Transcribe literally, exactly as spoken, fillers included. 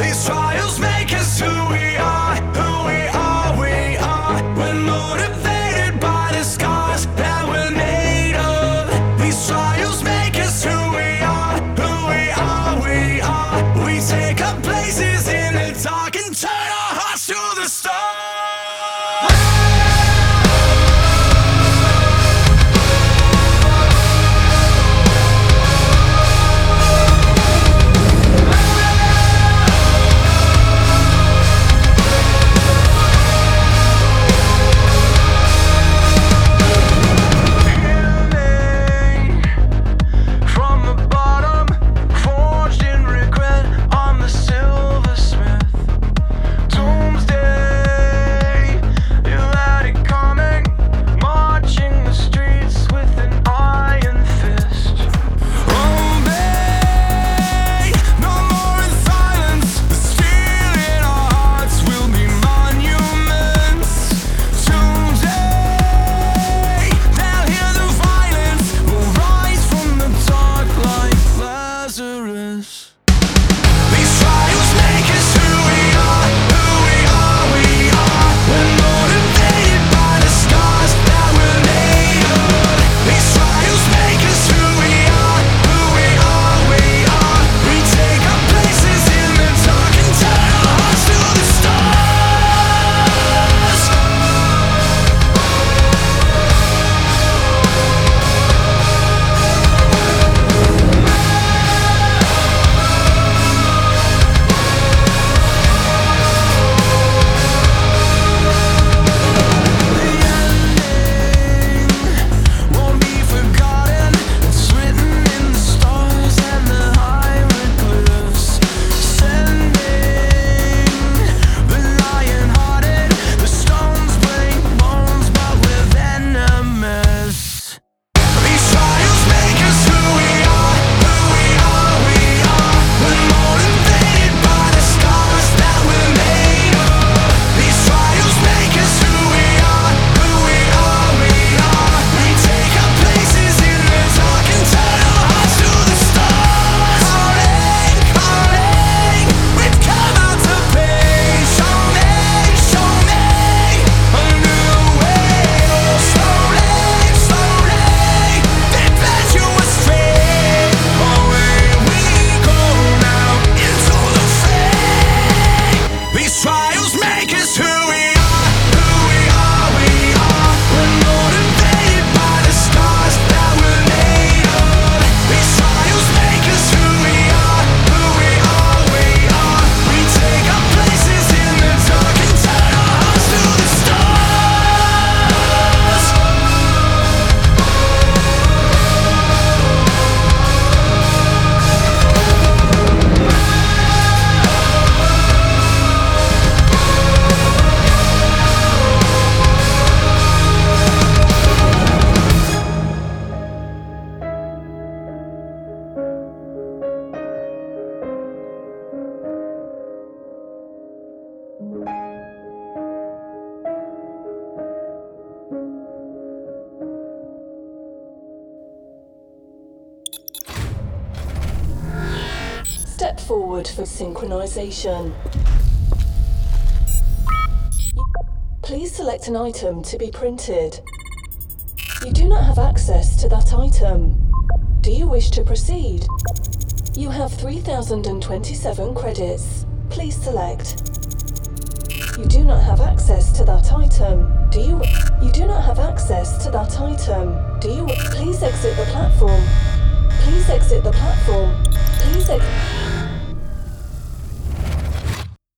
These trials make us who we are, who we are, we are. We're motivated by the scars that we're made of. These trials make us who we are, who we are, we are. We take up places in the dark and turn our hearts to the stars. Step forward for synchronization. Please select an item to be printed. You do not have access to that item. Do you wish to proceed? You have three thousand twenty-seven credits. Please select. You do not have access to that item. Do you? You do not have access to that item. Do you? Please exit the platform. Please exit the platform. Please exit.